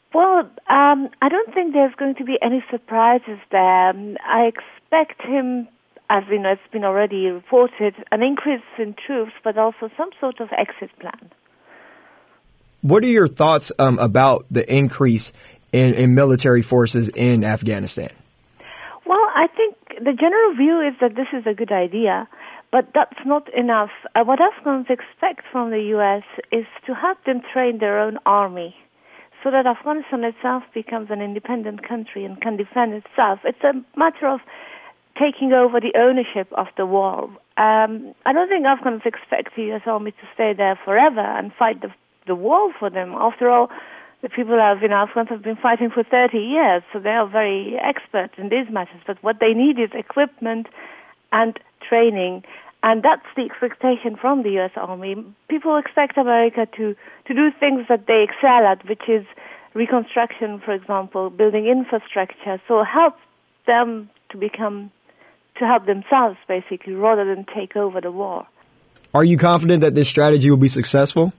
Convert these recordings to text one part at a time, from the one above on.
Well, I don't think there's going to be any surprises there. I expect him, as we know, it's been already reported, an increase in troops, but also some sort of exit plan. What are your thoughts about the increase in military forces in Afghanistan? Well, I think the general view is that this is a good idea, but that's not enough. What Afghans expect from the U.S. is to have them train their own army so that Afghanistan itself becomes an independent country and can defend itself. It's a matter of taking over the ownership of the war. I don't think Afghans expect the U.S. Army to stay there forever and fight the war for them. After all, the people Afghans have been fighting for 30 years, so they are very expert in these matters. But what they need is equipment and training, and that's the expectation from the U.S. Army. People expect America to do things that they excel at, which is reconstruction, for example, building infrastructure, so help them to help themselves, basically, rather than take over the war. Are you confident that this strategy will be successful?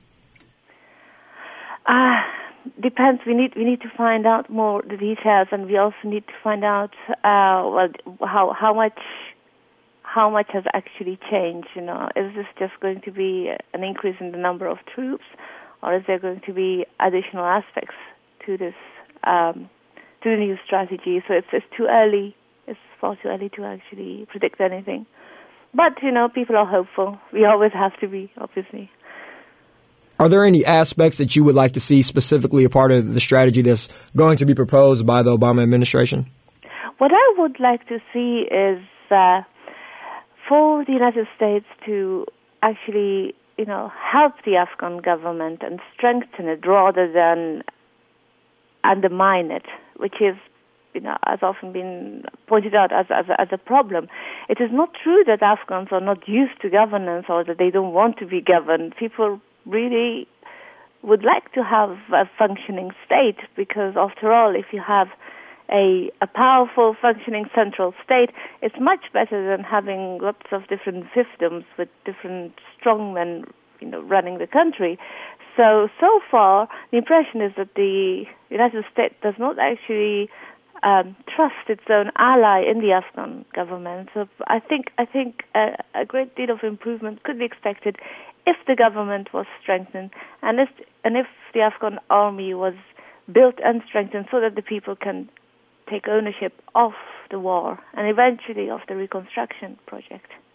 Depends. We need to find out more the details, and we also need to find out how much has actually changed. Is this just going to be an increase in the number of troops, or is there going to be additional aspects to this to the new strategy? So it's too early. It's far too early to actually predict anything. But people are hopeful. We always have to be, obviously. Are there any aspects that you would like to see specifically a part of the strategy that's going to be proposed by the Obama administration? What I would like to see is for the United States to actually, help the Afghan government and strengthen it rather than undermine it, which is, has often been pointed out as a problem. It is not true that Afghans are not used to governance or that they don't want to be governed. People really would like to have a functioning state because, after all, if you have a powerful, functioning central state, it's much better than having lots of different fiefdoms with different strongmen, running the country. So far, the impression is that the United States does not actually trust its own ally in the Afghan government. So I think a great deal of improvement could be expected if the government was strengthened and if the Afghan army was built and strengthened so that the people can take ownership of the war and eventually of the reconstruction project.